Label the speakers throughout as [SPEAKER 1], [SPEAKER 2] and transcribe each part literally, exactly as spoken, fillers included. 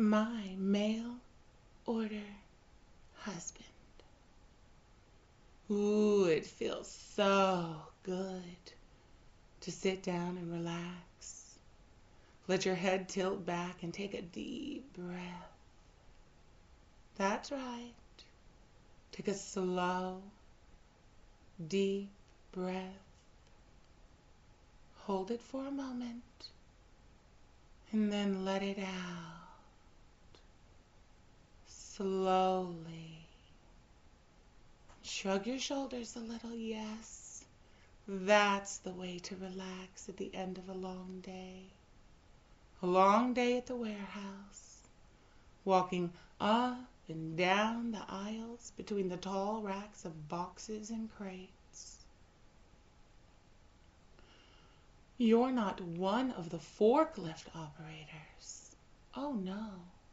[SPEAKER 1] my mail order husband. Ooh, it feels so good to sit down and relax. Let your head tilt back and take a deep breath. That's right. Take a slow, deep breath. Hold it for a moment and then let it out slowly. Shrug your shoulders a little, yes. That's the way to relax at the end of a long day. A long day at the warehouse, walking up and down the aisles between the tall racks of boxes and crates. You're not one of the forklift operators. Oh no,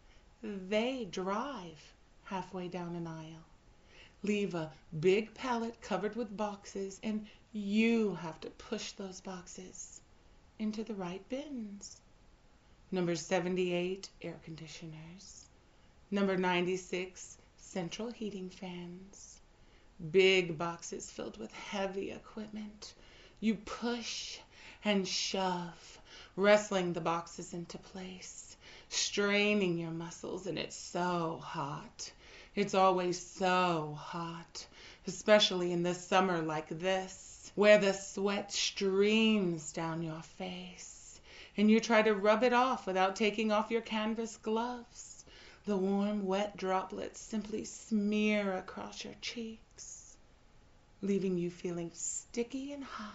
[SPEAKER 1] they drive halfway down an aisle, leave a big pallet covered with boxes, and you have to push those boxes into the right bins. Number seventy-eight, air conditioners. Number ninety-six, central heating fans. Big boxes filled with heavy equipment. You push and shove, wrestling the boxes into place, straining your muscles, and it's so hot. It's always so hot, especially in the summer like this, where the sweat streams down your face, and you try to rub it off without taking off your canvas gloves. The warm, wet droplets simply smear across your cheeks, leaving you feeling sticky and hot.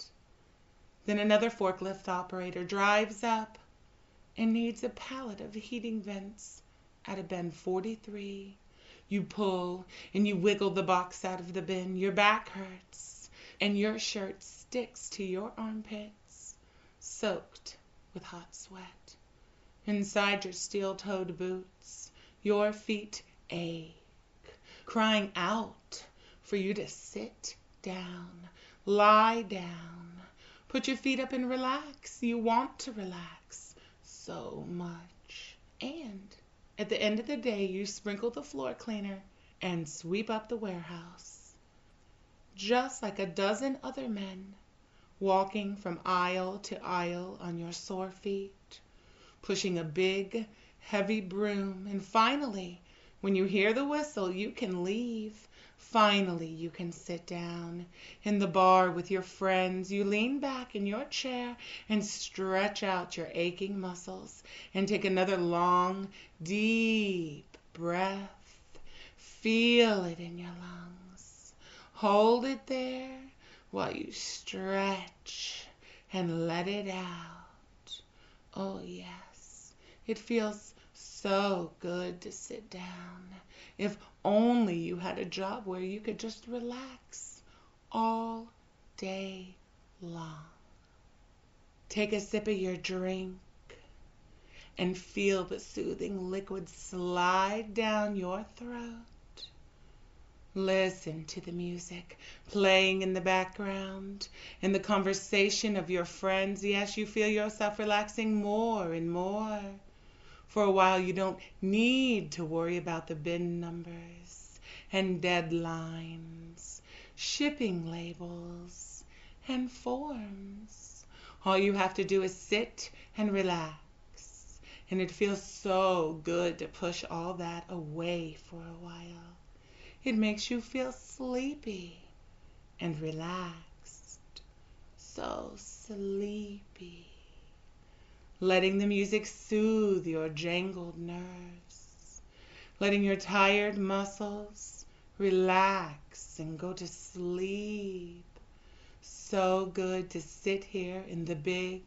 [SPEAKER 1] Then another forklift operator drives up and needs a pallet of heating vents at a bin forty-three. You pull and you wiggle the box out of the bin. Your back hurts and your shirt sticks to your armpits, soaked with hot sweat. Inside your steel-toed boots, your feet ache, crying out for you to sit down, lie down, put your feet up and relax. You want to relax so much. And at the end of the day, you sprinkle the floor cleaner and sweep up the warehouse. Just like a dozen other men, walking from aisle to aisle on your sore feet, pushing a big, heavy broom, and finally, when you hear the whistle, you can leave. Finally, you can sit down in the bar with your friends. You lean back in your chair and stretch out your aching muscles and take another long, deep breath. Feel it in your lungs. Hold it there while you stretch and let it out. Oh, yes, it feels so good to sit down. If only you had a job where you could just relax all day long. Take a sip of your drink and feel the soothing liquid slide down your throat. Listen to the music playing in the background and the conversation of your friends. Yes, you feel yourself relaxing more and more. For a while, you don't need to worry about the bin numbers and deadlines, shipping labels, and forms. All you have to do is sit and relax. And it feels so good to push all that away for a while. It makes you feel sleepy and relaxed. So sleepy. Letting the music soothe your jangled nerves, letting your tired muscles relax and go to sleep. So good to sit here in the big,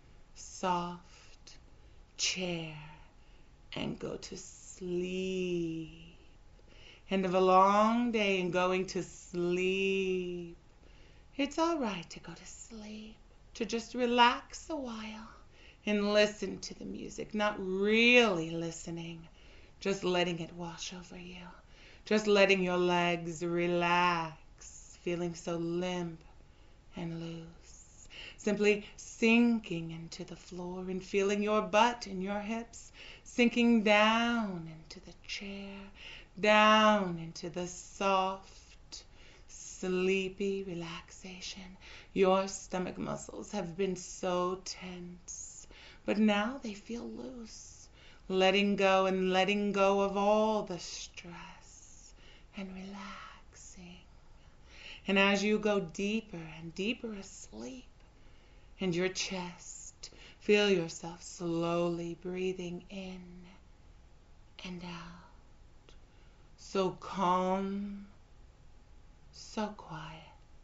[SPEAKER 1] soft chair and go to sleep. End of a long day and going to sleep. It's all right to go to sleep, to just relax a while. And listen to the music, not really listening, just letting it wash over you, just letting your legs relax, feeling so limp and loose. simply sinking into the floor and feeling your butt and your hips sinking down into the chair, down into the soft, sleepy relaxation. Your stomach muscles have been so tense, but now they feel loose, letting go and letting go of all the stress and relaxing. And as you go deeper and deeper asleep, and your chest, feel yourself slowly breathing in and out. So calm, so quiet,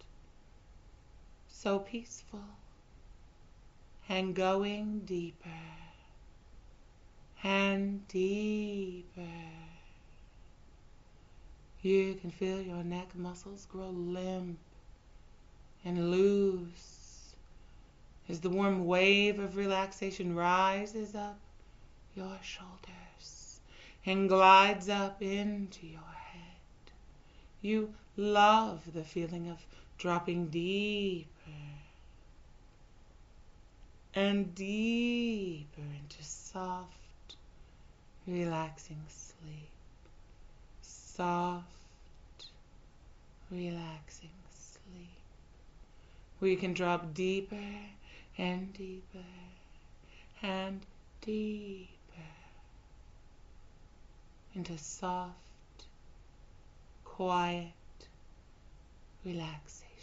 [SPEAKER 1] so peaceful, and going deeper and deeper. You can feel your neck muscles grow limp and loose as the warm wave of relaxation rises up your shoulders and glides up into your head. You love the feeling of dropping deeper and deeper into soft, relaxing sleep. Soft, relaxing sleep, where you can drop deeper and deeper and deeper into soft, quiet relaxation.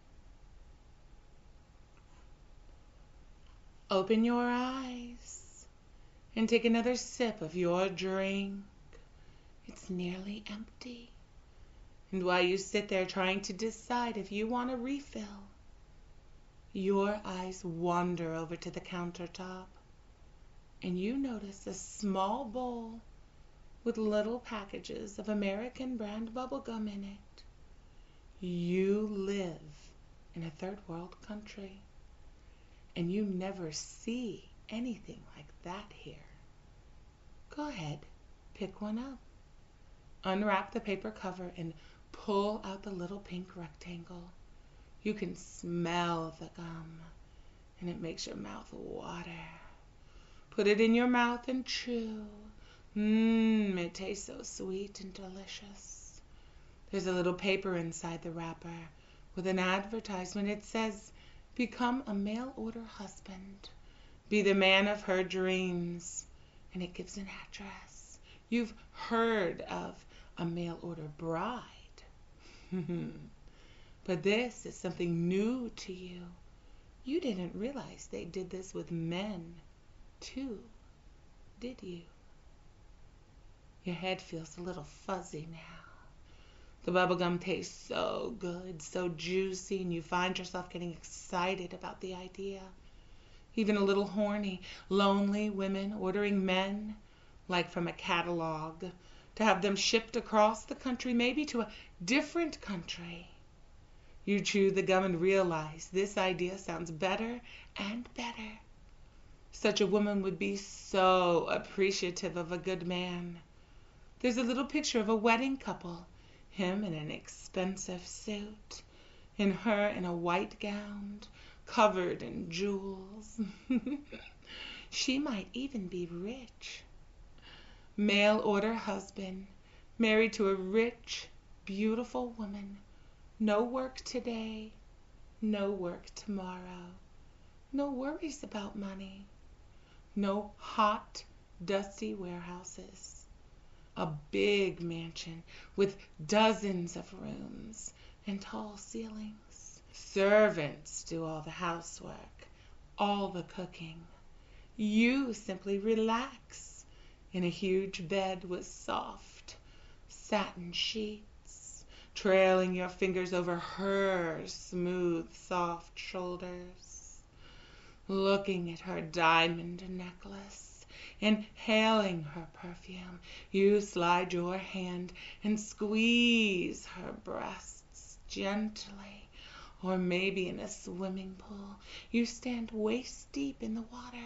[SPEAKER 1] Open your eyes and take another sip of your drink. It's nearly empty. And while you sit there trying to decide if you want a refill, your eyes wander over to the countertop and you notice a small bowl with little packages of American brand bubblegum in it. You live in a third world country and you never see anything like that here. Go ahead, pick one up. Unwrap the paper cover and pull out the little pink rectangle. You can smell the gum, and it makes your mouth water. Put it in your mouth and chew. Mmm, it tastes so sweet and delicious. There's a little paper inside the wrapper with an advertisement. It says, "Become a mail-order husband. Be the man of her dreams." And it gives an address. You've heard of a mail-order bride. But this is something new to you. You didn't realize they did this with men, too, did you? Your head feels a little fuzzy now. The bubblegum tastes so good, so juicy, and you find yourself getting excited about the idea. Even a little horny, lonely women ordering men, like from a catalog, to have them shipped across the country, maybe to a different country. You chew the gum and realize this idea sounds better and better. Such a woman would be so appreciative of a good man. There's a little picture of a wedding couple, him in an expensive suit, and her in a white gown, covered in jewels. She might even be rich. Mail-order husband, married to a rich, beautiful woman. No work today, no work tomorrow. No worries about money. No hot, dusty warehouses. A big mansion with dozens of rooms and tall ceilings. Servants do all the housework, all the cooking. You simply relax in a huge bed with soft satin sheets, trailing your fingers over her smooth, soft shoulders, looking at her diamond necklace, inhaling her perfume. You slide your hand and squeeze her breasts gently, or maybe in a swimming pool. You stand waist deep in the water,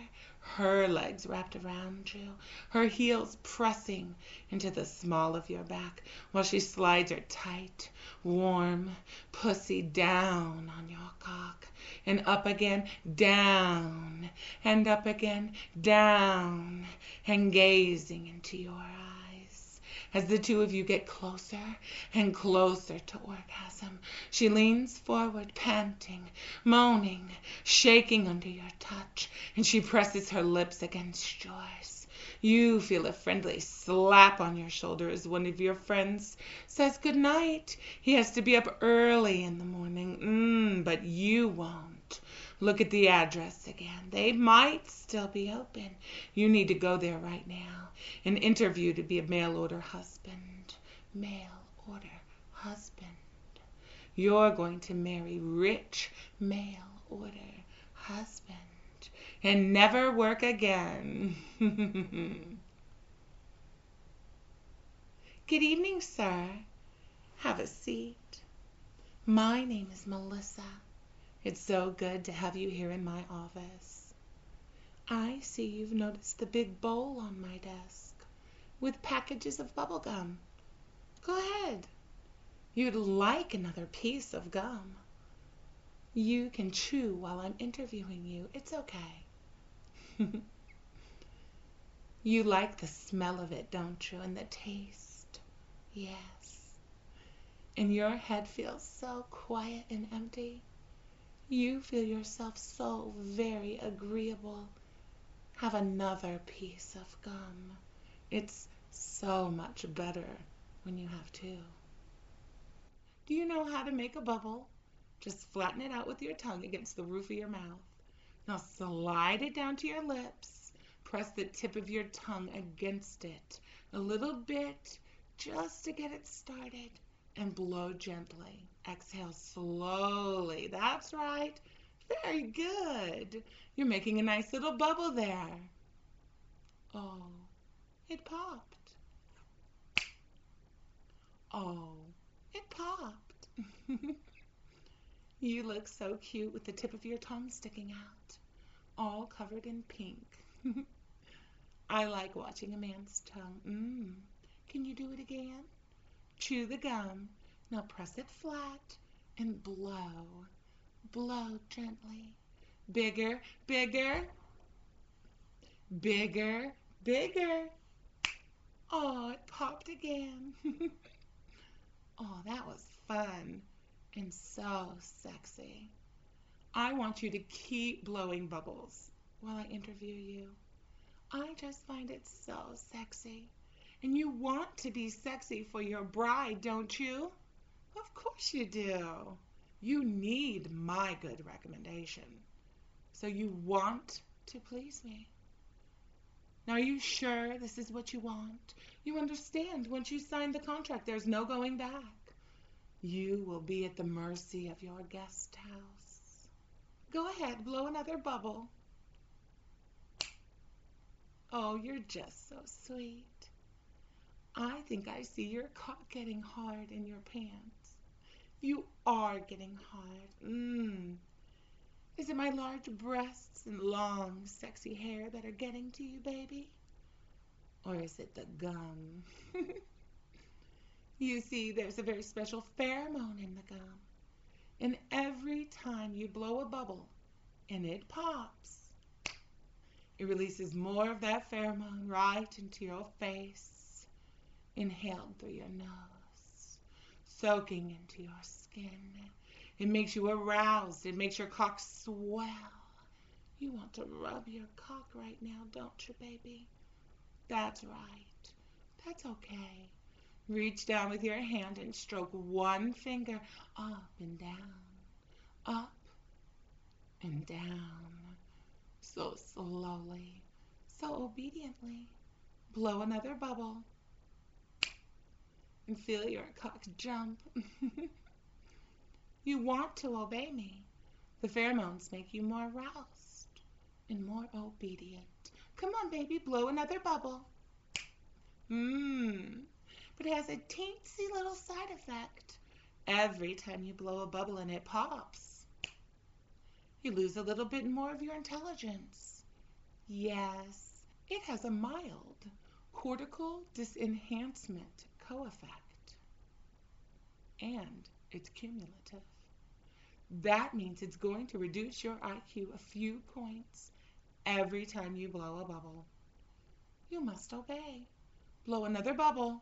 [SPEAKER 1] her legs wrapped around you, her heels pressing into the small of your back while she slides her tight, warm pussy down on your cock and up again, down, and up again, down, and gazing into your eyes. As the two of you get closer and closer to orgasm, she leans forward, panting, moaning, shaking under your touch, and she presses her lips against yours. You feel a friendly slap on your shoulder as one of your friends says good night. He has to be up early in the morning, mm, but you won't. Look at the address again. They might still be open. You need to go there right now and interview to be a mail-order husband. Mail-order husband. You're going to marry rich mail-order husband and never work again. Good evening, sir. Have a seat. My name is Melissa. It's so good to have you here in my office. I see you've noticed the big bowl on my desk with packages of bubble gum. Go ahead. You'd like another piece of gum. You can chew while I'm interviewing you. It's okay. You like the smell of it, don't you? And the taste. Yes. And your head feels so quiet and empty. You feel yourself so very agreeable. Have another piece of gum. It's so much better when you have two. Do you know how to make a bubble? Just flatten it out with your tongue against the roof of your mouth. Now slide it down to your lips. Press the tip of your tongue against it a little bit just to get it started. And blow gently. Exhale slowly. That's right. Very good. You're making a nice little bubble there. Oh, it popped. Oh, it popped. You look so cute with the tip of your tongue sticking out, all covered in pink. I like watching a man's tongue. Mmm. Can you do it again? Chew the gum. Now press it flat and blow. Blow gently. Bigger, bigger. Bigger, bigger. Oh, it popped again. Oh, that was fun and so sexy. I want you to keep blowing bubbles while I interview you. I just find it so sexy. And you want to be sexy for your bride, don't you? Of course you do. You need my good recommendation. So you want to please me. Now, are you sure this is what you want? You understand once you sign the contract, there's no going back. You will be at the mercy of your guest house. Go ahead, blow another bubble. Oh, you're just so sweet. I think I see your cock getting hard in your pants. You are getting hard. Mmm. Is it my large breasts and long, sexy hair that are getting to you, baby? Or is it the gum? You see, there's a very special pheromone in the gum. And every time you blow a bubble and it pops, it releases more of that pheromone right into your face, inhaled through your nose, soaking into your skin. It makes you aroused. It makes your cock swell. You want to rub your cock right now, don't you, baby? That's right. That's okay. Reach down with your hand and stroke one finger up and down, up and down. So slowly, so obediently. Blow another bubble and feel your cock jump. You want to obey me. The pheromones make you more aroused and more obedient. Come on, baby, blow another bubble. Mmm. But it has a teensy little side effect. Every time you blow a bubble and it pops, you lose a little bit more of your intelligence. Yes, it has a mild cortical disenhancement coeffect, and it's cumulative. That means it's going to reduce your I Q a few points every time you blow a bubble. You must obey. Blow another bubble.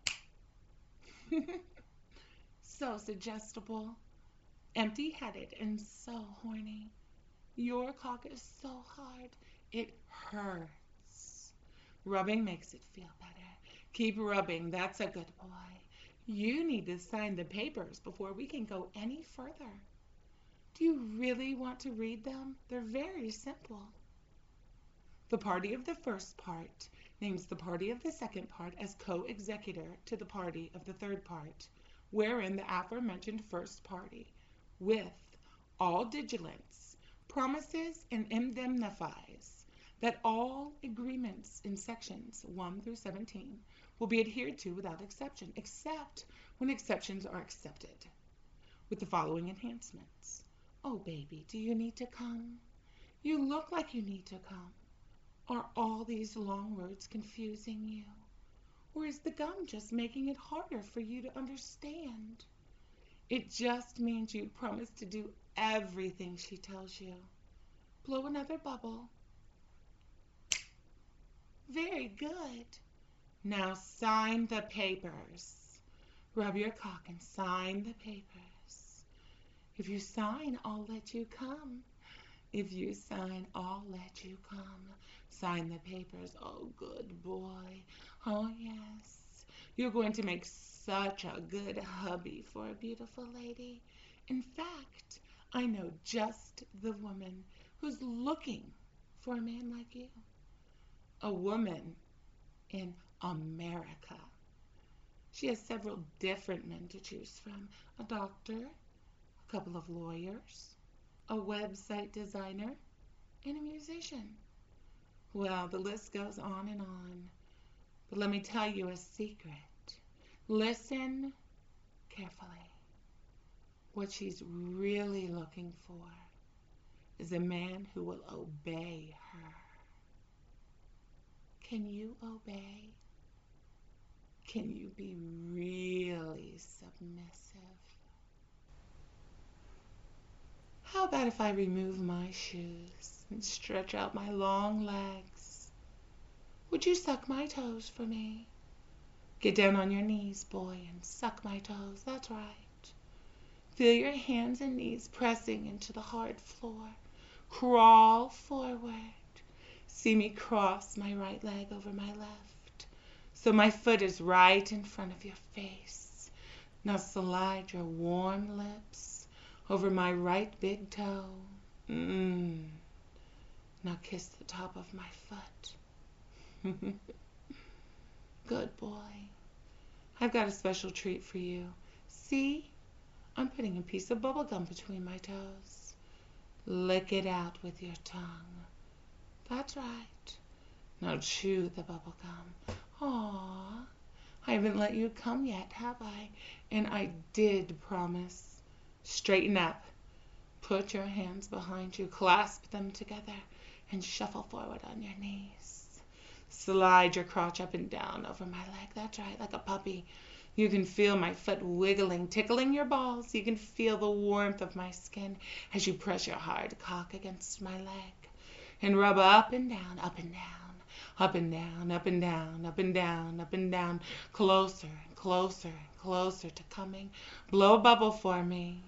[SPEAKER 1] So suggestible, empty-headed, and so horny. Your cock is so hard, it hurts. Rubbing makes it feel better. Keep rubbing, that's a good boy. You need to sign the papers before we can go any further. Do you really want to read them? They're very simple. The party of the first part names the party of the second part as co-executor to the party of the third part, wherein the aforementioned first party, with all digilence, promises and indemnifies that all agreements in sections one through seventeen will be adhered to without exception, except when exceptions are accepted, with the following enhancements. Oh, baby, do you need to come? You look like you need to come. Are all these long words confusing you? Or is the gum just making it harder for you to understand? It just means you promise to do everything she tells you. Blow another bubble. Very good. Now sign the papers. Rub your cock and sign the papers. If you sign, I'll let you come. If you sign, I'll let you come. Sign the papers. Oh, good boy. Oh, yes. You're going to make such a good hubby for a beautiful lady. In fact, I know just the woman who's looking for a man like you. A woman in America. She has several different men to choose from. A doctor, a couple of lawyers, a website designer, and a musician. Well, the list goes on and on. But let me tell you a secret. Listen carefully. What she's really looking for is a man who will obey her. Can you obey? Can you be really submissive? How about if I remove my shoes and stretch out my long legs? Would you suck my toes for me? Get down on your knees, boy, and suck my toes. That's right. Feel your hands and knees pressing into the hard floor. Crawl forward. See me cross my right leg over my left, so my foot is right in front of your face. Now slide your warm lips over my right big toe. Mmm. Now kiss the top of my foot. Good boy. I've got a special treat for you. See? I'm putting a piece of bubble gum between my toes. Lick it out with your tongue. That's right. Now chew the bubble gum. Aw, I haven't let you come yet, have I? And I did promise. Straighten up. Put your hands behind you, clasp them together, and shuffle forward on your knees. Slide your crotch up and down over my leg. That's right, like a puppy. You can feel my foot wiggling, tickling your balls. You can feel the warmth of my skin as you press your hard cock against my leg. And rub up and down, up and down, up and down, up and down, up and down, up and down, closer and closer and closer to coming. Blow a bubble for me.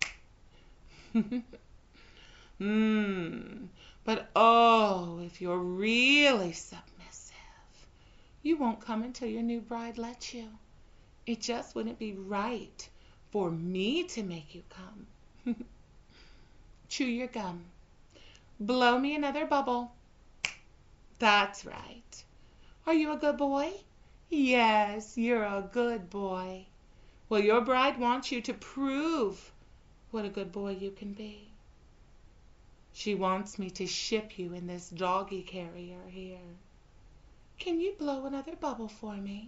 [SPEAKER 1] Mmm. But oh, if you're really submissive, you won't come until your new bride lets you. It just wouldn't be right for me to make you come. Chew your gum. Blow me another bubble. That's right. Are you a good boy? Yes, you're a good boy. Well, your bride wants you to prove what a good boy you can be. She wants me to ship you in this doggy carrier here. Can you blow another bubble for me?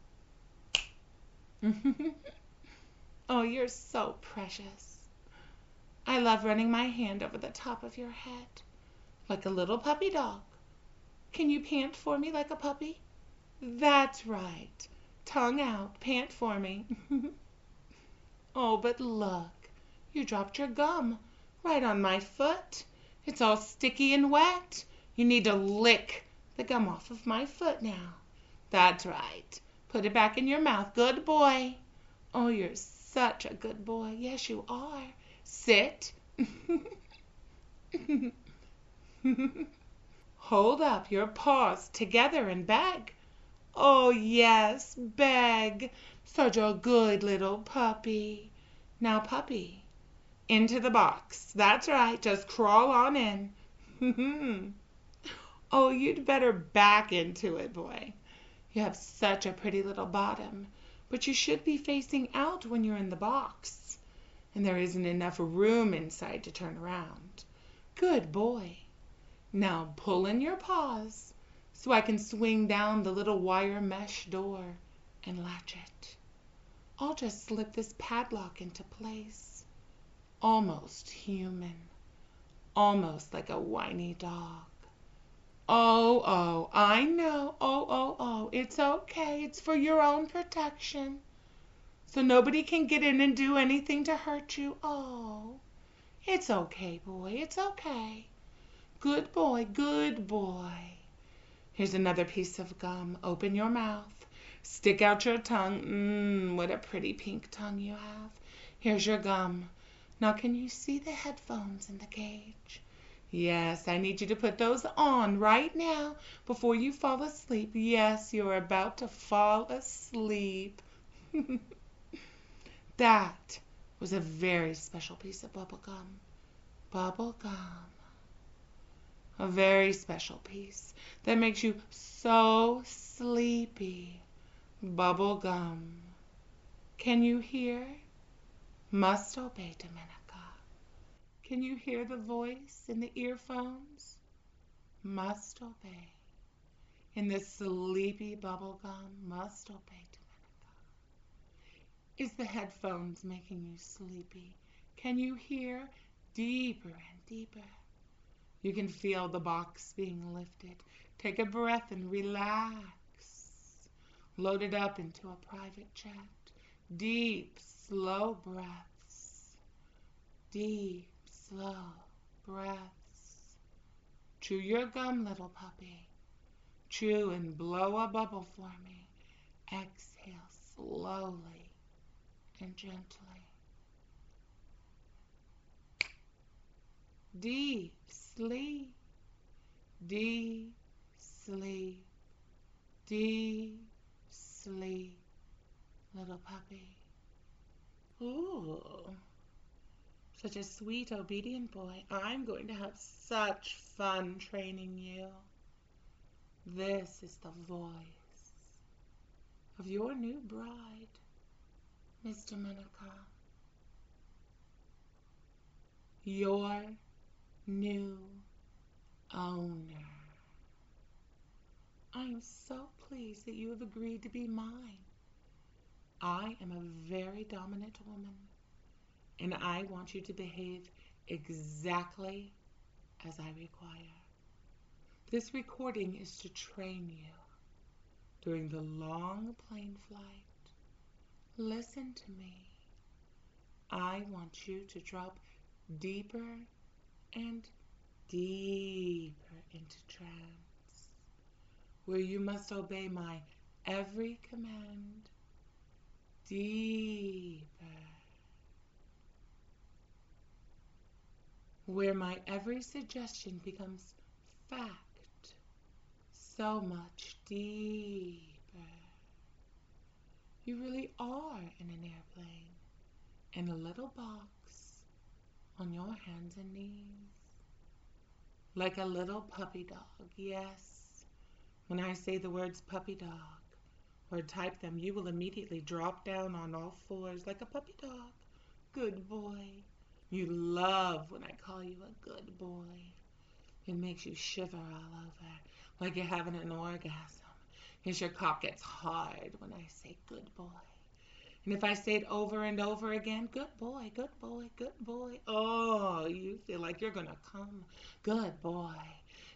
[SPEAKER 1] Oh, you're so precious. I love running my hand over the top of your head, like a little puppy dog Can you pant for me like a puppy? That's right. Tongue out, pant for me. Oh, but look, you dropped your gum right on my foot. It's all sticky and wet. You need to lick the gum off of my foot now. That's right. Put it back in your mouth. Good boy. Oh, you're such a good boy. Yes, you are. Sit. Hold up your paws together and beg. Oh, yes, beg. Such a good little puppy. Now, puppy, into the box. That's right. Just crawl on in. Oh, you'd better back into it, boy. You have such a pretty little bottom, but you should be facing out when you're in the box, and there isn't enough room inside to turn around. Good boy. Now pull in your paws so I can swing down the little wire mesh door and latch it. I'll just slip this padlock into place. Almost human. Almost like a whiny dog. Oh, oh, I know. Oh, oh, oh, it's okay. It's for your own protection. So nobody can get in and do anything to hurt you. Oh, it's okay, boy. It's okay. Good boy, good boy. Here's another piece of gum. Open your mouth. Stick out your tongue. Mmm, what a pretty pink tongue you have. Here's your gum. Now can you see the headphones in the cage? Yes, I need you to put those on right now before you fall asleep. Yes, you're about to fall asleep. That was a very special piece of bubble gum. Bubble gum. A very special piece that makes you so sleepy. Bubble gum. Can you hear? Must obey, Dominica. Can you hear the voice in the earphones? Must obey. In this sleepy bubble gum, must obey, Dominica. Is the headphones making you sleepy? Can you hear deeper and deeper? You can feel the box being lifted. Take a breath and relax. Load it up into a private jet. Deep, slow breaths. Deep, slow breaths. Chew your gum, little puppy. Chew and blow a bubble for me. Exhale slowly and gently. Deep sleep, deep sleep, deep sleep, little puppy. Ooh, such a sweet, obedient boy. I'm going to have such fun training you. This is the voice of your new bride, Miss Dominica. Your new owner. I am so pleased that you have agreed to be mine. I am a very dominant woman, and I want you to behave exactly as I require. This recording is to train you during the long plane flight. Listen to me. I want you to drop deeper and deeper into trance, where you must obey my every command. Deeper, where my every suggestion becomes fact. So much deeper. You really are in an airplane, in a little box, on your hands and knees. Like a little puppy dog, yes. When I say the words puppy dog, or type them, you will immediately drop down on all fours like a puppy dog. Good boy. You love when I call you a good boy. It makes you shiver all over, like you're having an orgasm. As your cock gets hard when I say good boy. And if I say it over and over again, good boy, good boy, good boy. Oh, you feel like you're going to come. Good boy.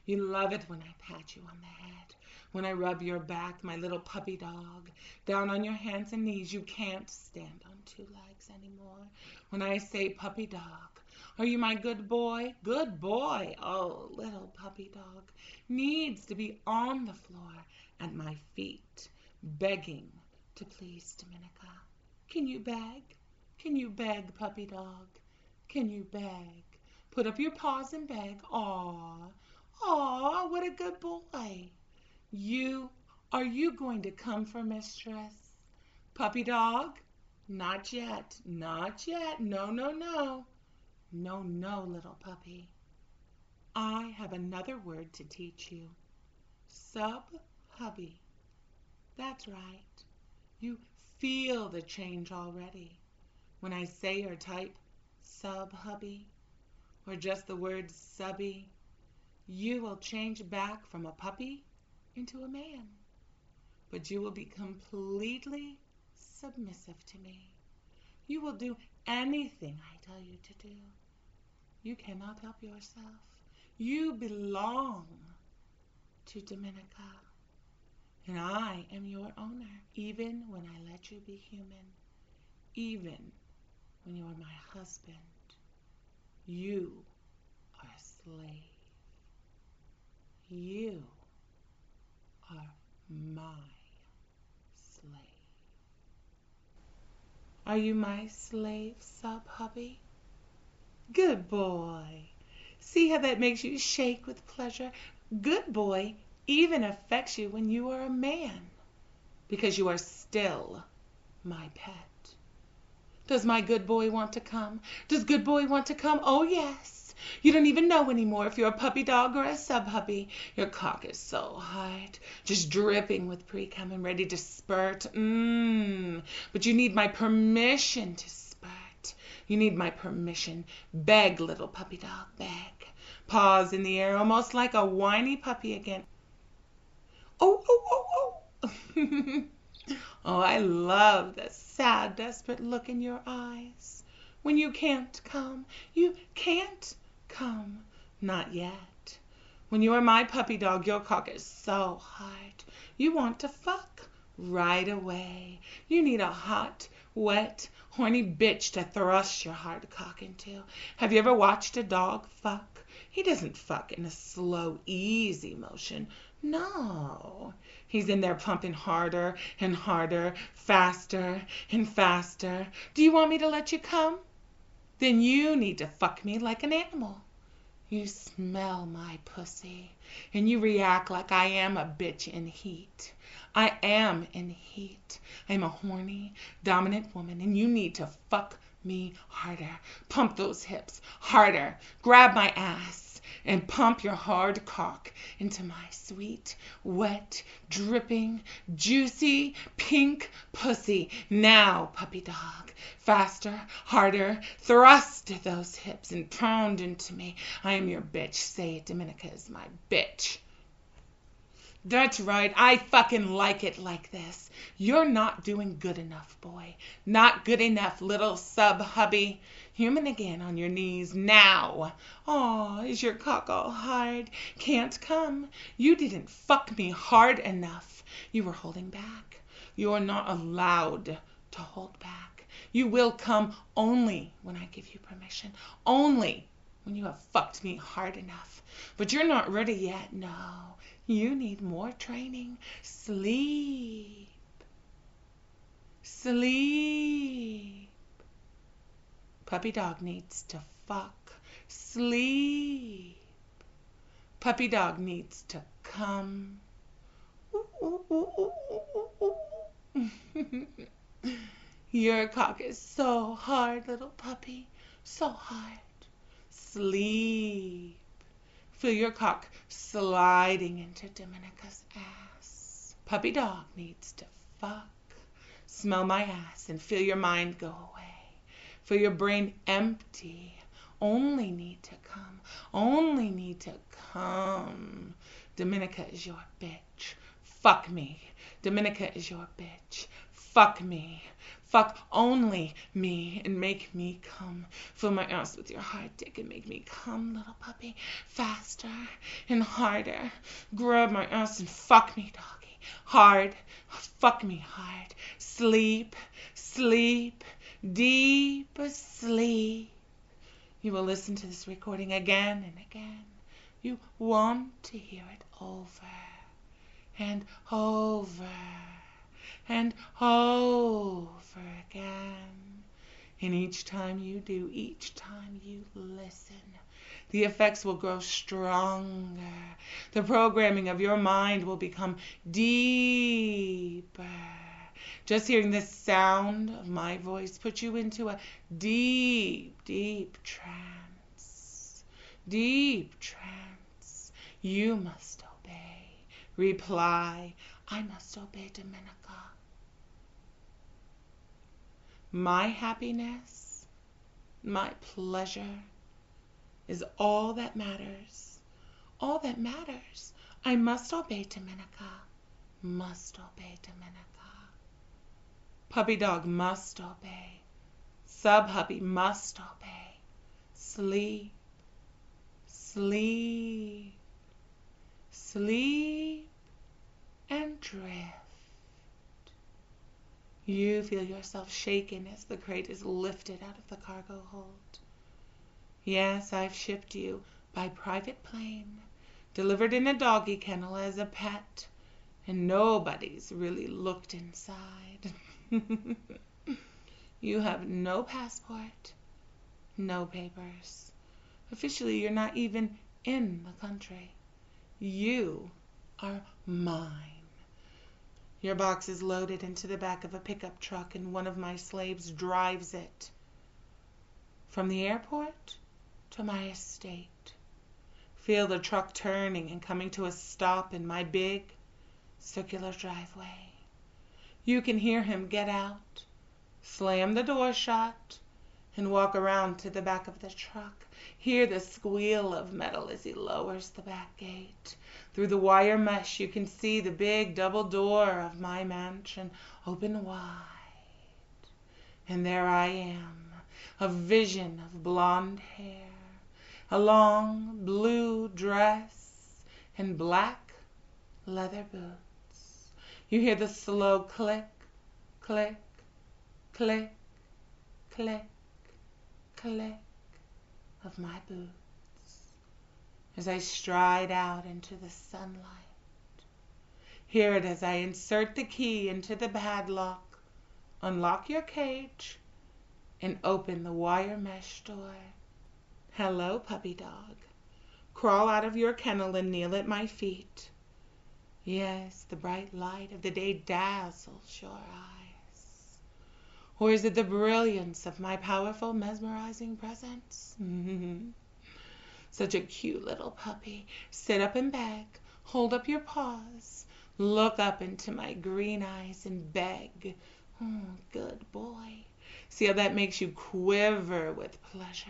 [SPEAKER 1] You love it when I pat you on the head, when I rub your back, my little puppy dog. Down on your hands and knees, you can't stand on two legs anymore. When I say puppy dog, are you my good boy? Good boy. Oh, little puppy dog needs to be on the floor at my feet, begging to please Dominica. Can you beg? Can you beg, puppy dog? Can you beg? Put up your paws and beg. Aw, aw, what a good boy. You, are you going to come for mistress? Puppy dog? Not yet, not yet. No, no, no. No, no, little puppy. I have another word to teach you. Sub-hubby. That's right. You feel the change already. When I say or type sub-hubby, or just the word subby, you will change back from a puppy into a man. But you will be completely submissive to me. You will do anything I tell you to do. You cannot help yourself. You belong to Dominica. And I am your owner, even when I let you be human, even when you are my husband. You are a slave. You are my slave. Are you my slave, sub-hubby? Good boy. See how that makes you shake with pleasure? Good boy even affects you when you are a man, because you are still my pet. Does my good boy want to come? Does good boy want to come? Oh, yes. You don't even know anymore if you're a puppy dog or a sub-hubby. Your cock is so hard, just dripping with pre-cum and ready to spurt. Mmm. But you need my permission to spurt. You need my permission. Beg, little puppy dog, beg. Paws in the air, almost like a whiny puppy again. Oh, oh, oh, oh. Oh, I love the sad, desperate look in your eyes. When you can't come, you can't come. Not yet. When you are my puppy dog, your cock is so hard. You want to fuck right away. You need a hot, wet, horny bitch to thrust your hard cock into. Have you ever watched a dog fuck? He doesn't fuck in a slow, easy motion. No. He's in there pumping harder and harder, faster and faster. Do you want me to let you come? Then you need to fuck me like an animal. You smell my pussy, and you react like I am a bitch in heat. I am in heat. I'm a horny, dominant woman, and you need to fuck me harder. Pump those hips harder. Grab my ass and pump your hard cock into my sweet, wet, dripping, juicy, pink pussy. Now, puppy dog, faster, harder, thrust those hips and pound into me. I am your bitch. Say it, Dominica is my bitch. That's right, I fucking like it like this. You're not doing good enough, boy. Not good enough, little sub-hubby. Human again on your knees now. Aw, is your cock all hard? Can't come. You didn't fuck me hard enough. You were holding back. You are not allowed to hold back. You will come only when I give you permission. Only when you have fucked me hard enough. But you're not ready yet, no. You need more training. Sleep. Sleep. Puppy dog needs to fuck. Sleep. Puppy dog needs to come. Your cock is so hard, little puppy. So hard. Sleep. Feel your cock sliding into Dominica's ass. Puppy dog needs to fuck. Smell my ass and feel your mind go away. Feel your brain empty. Only need to come. Only need to come. Dominica is your bitch. Fuck me. Dominica is your bitch. Fuck me. Fuck only me and make me come. Fill my ass with your hard dick and make me come, little puppy. Faster and harder. Grab my ass and fuck me, doggy. Hard. Fuck me hard. Sleep. Sleep. Deep asleep. You will listen to this recording again and again. You want to hear it over and over and over again. And each time you do, each time you listen, the effects will grow stronger. The programming of your mind will become deeper. Just hearing the sound of my voice puts you into a deep, deep trance. Deep trance. You must obey. Reply, I must obey, Dominica. My happiness, my pleasure is all that matters. All that matters. I must obey, Dominica. Must obey, Dominica. Puppy dog must obey. Sub hubby must obey. Sleep. Sleep. Sleep and drift. You feel yourself shaken as the crate is lifted out of the cargo hold. Yes, I've shipped you by private plane, delivered in a doggy kennel as a pet, and nobody's really looked inside. You have no passport, no papers. Officially, you're not even in the country. You are mine. Your box is loaded into the back of a pickup truck, and one of my slaves drives it from the airport to my estate. Feel the truck turning and coming to a stop in my big circular driveway. You can hear him get out, slam the door shut, and walk around to the back of the truck. Hear the squeal of metal as he lowers the back gate. Through the wire mesh, you can see the big double door of my mansion open wide. And there I am, a vision of blonde hair, a long blue dress, and black leather boots. You hear the slow click, click, click, click, click of my boots as I stride out into the sunlight. Hear it as I insert the key into the padlock, unlock your cage, and open the wire mesh door. Hello, puppy dog. Crawl out of your kennel and kneel at my feet. Yes, the bright light of the day dazzles your eyes. Or is it the brilliance of my powerful, mesmerizing presence? Such a cute little puppy. Sit up and beg. Hold up your paws. Look up into my green eyes and beg. Oh, good boy. See how that makes you quiver with pleasure.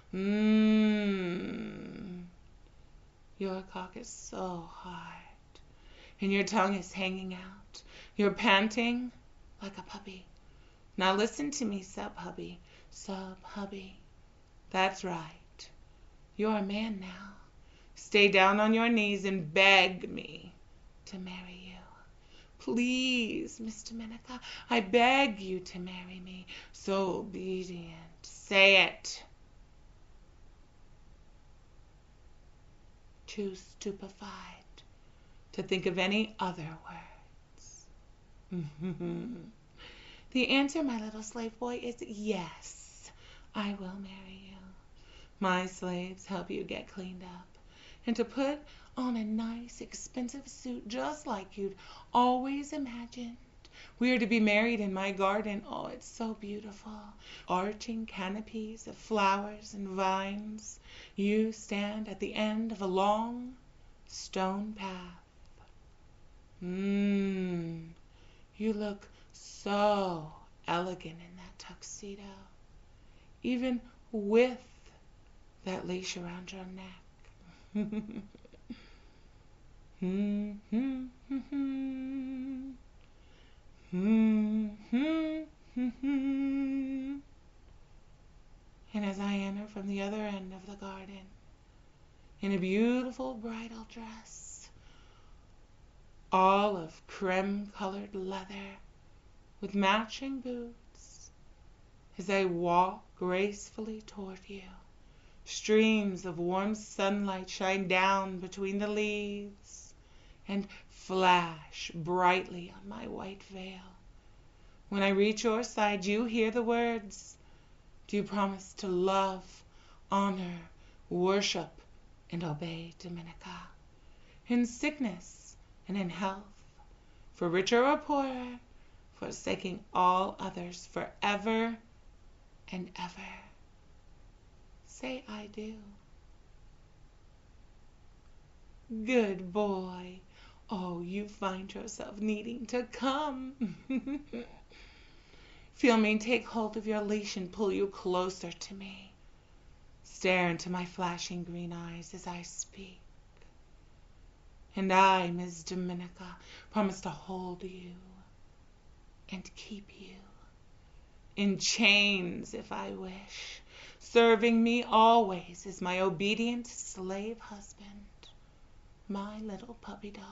[SPEAKER 1] Mmm. Your cock is so hard, and your tongue is hanging out. You're panting like a puppy. Now listen to me, sub hubby, sub hubby. That's right. You're a man now. Stay down on your knees and beg me to marry you. Please, Miss Dominica, I beg you to marry me. So obedient. Say it. Too stupefied to think of any other words. The answer, my little slave boy, is yes, I will marry you. My slaves help you get cleaned up and to put on a nice, expensive suit just like you'd always imagined. We are to be married in my garden. Oh, it's so beautiful. Arching canopies of flowers and vines. You stand at the end of a long stone path. Mmm, you look so elegant in that tuxedo, even with that leash around your neck. Hmm, hmm, hmm, hmm. Hmm, hmm, hmm, hmm. in a beautiful bridal dress, all of creme-colored leather with matching boots. As I walk gracefully toward you, streams of warm sunlight shine down between the leaves and flash brightly on my white veil. When I reach your side, you hear the words, "Do you promise to love, honor, worship, and obey Dominica, in sickness and in health, for richer or poorer, forsaking all others forever and ever?" Say, "I do." Good boy. Oh, you find yourself needing to come. Feel me take hold of your leash and pull you closer to me. Stare into my flashing green eyes as I speak. And I, Miss Dominica, promise to hold you and keep you in chains if I wish, serving me always as my obedient slave husband, my little puppy dog.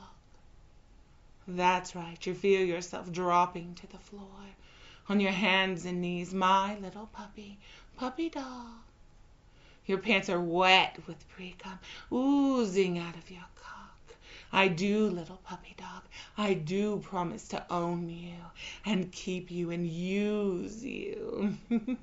[SPEAKER 1] That's right, you feel yourself dropping to the floor, on your hands and knees, my little puppy, puppy dog. Your pants are wet with pre-cum, oozing out of your cock. I do, little puppy dog, I do promise to own you and keep you and use you.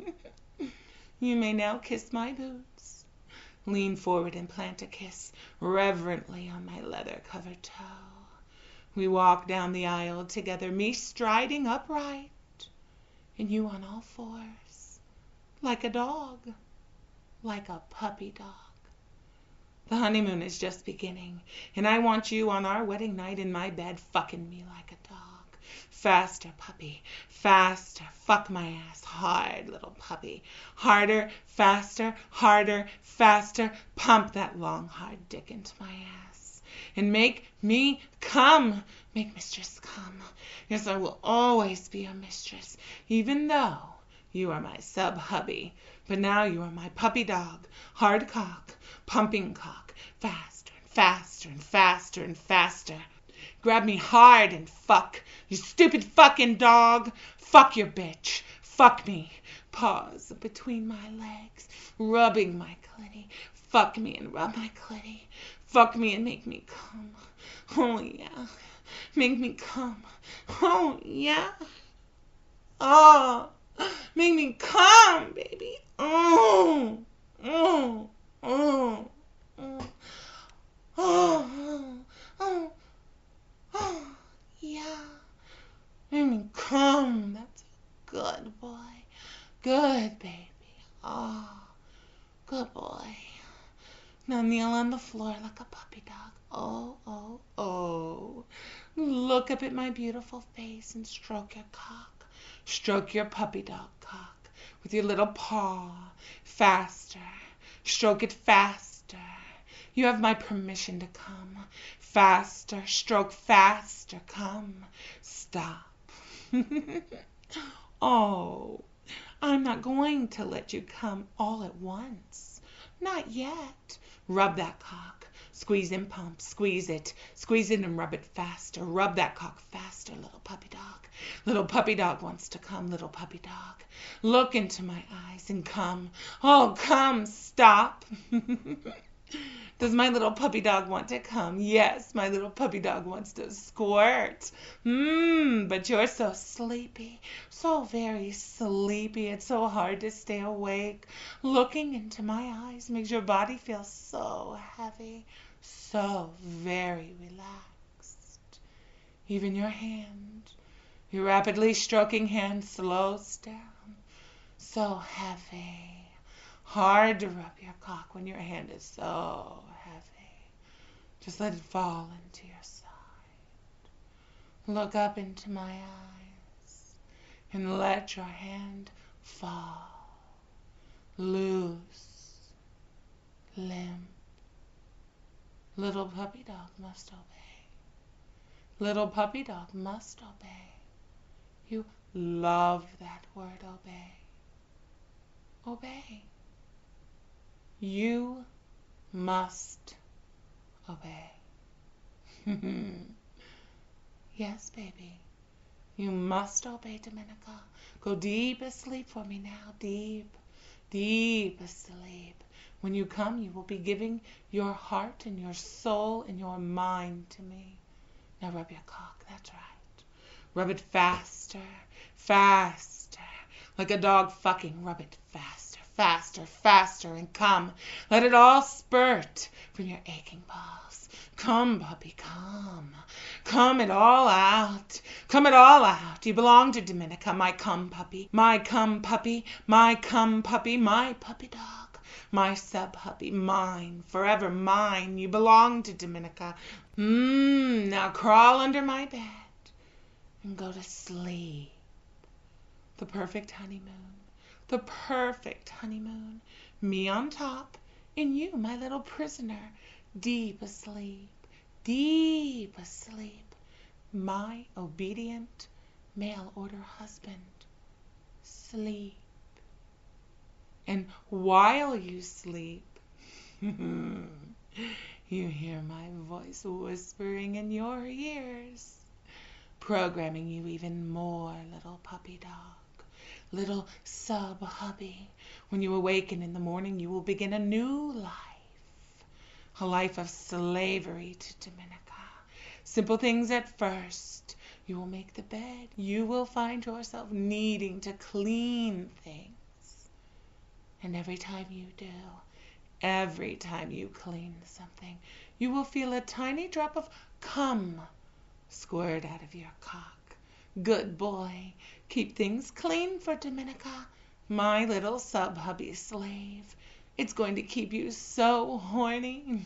[SPEAKER 1] You may now kiss my boots. Lean forward and plant a kiss reverently on my leather-covered toe. We walk down the aisle together, me striding upright, and you on all fours, like a dog, like a puppy dog. The honeymoon is just beginning, and I want you on our wedding night in my bed fucking me like a dog. Faster, puppy, faster, fuck my ass hard, little puppy. Harder, faster, harder, faster, pump that long, hard dick into my ass. And make me come, make mistress come. Yes, I will always be your mistress, even though you are my sub-hubby. But now you are my puppy dog, hard cock, pumping cock, faster and faster and faster and faster. Grab me hard and fuck, you stupid fucking dog. Fuck your bitch, fuck me. Pause between my legs, rubbing my clitty. Fuck me and rub my clitty. Fuck me and make me come. Oh yeah, make me come. Oh yeah. Oh, make me come, baby. Oh, oh, oh, oh, oh, oh, oh, yeah. Make me come. That's a good boy. Good baby. Oh, good boy. Now kneel on the floor like a puppy dog. Oh, oh, oh. Look up at my beautiful face and stroke your cock. Stroke your puppy dog cock with your little paw. Faster. Stroke it faster. You have my permission to come. Faster. Stroke faster. Come. Stop. Oh, I'm not going to let you come all at once. Not yet. Rub that cock. Squeeze and pump. Squeeze it. Squeeze it and rub it faster. Rub that cock faster, little puppy dog. Little puppy dog wants to come, little puppy dog. Look into my eyes and come. Oh, come. Stop. Does my little puppy dog want to come? Yes, my little puppy dog wants to squirt. Mmm, but you're so sleepy, so very sleepy. It's so hard to stay awake. Looking into my eyes makes your body feel so heavy, so very relaxed. Even your hand, your rapidly stroking hand slows down. So heavy. Hard to rub your cock when your hand is so heavy. Just let it fall into your side. Look up into my eyes and let your hand fall. Loose, limp. Little puppy dog must obey. Little puppy dog must obey. You love that word, obey. Obey. You must obey. Yes, baby. You must obey, Dominica. Go deep asleep for me now. Deep, deep asleep. When you come, you will be giving your heart and your soul and your mind to me. Now rub your cock. That's right. Rub it faster, faster. Like a dog fucking. Rub it faster, faster, faster, and come. Let it all spurt from your aching balls. Come, puppy, come. Come it all out. Come it all out. You belong to Dominica, my cum puppy. My cum puppy. My cum puppy. My puppy dog. My sub puppy. Mine. Forever mine. You belong to Dominica. Mmm. Now crawl under my bed and go to sleep. The perfect honeymoon. The perfect honeymoon. Me on top and you, my little prisoner, deep asleep. Deep asleep, my obedient mail-order husband. Sleep. And while you sleep, you hear my voice whispering in your ears, programming you even more, little puppy dog, little sub-hubby. When you awaken in the morning, you will begin a new life. A life of slavery to Dominica. Simple things at first. You will make the bed. You will find yourself needing to clean things. And every time you do, every time you clean something, you will feel a tiny drop of cum squirt out of your cock. Good boy. Keep things clean for Dominica, my little sub-hubby slave. It's going to keep you so horny.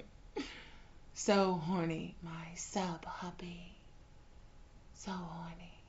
[SPEAKER 1] So horny, my sub-hubby. So horny.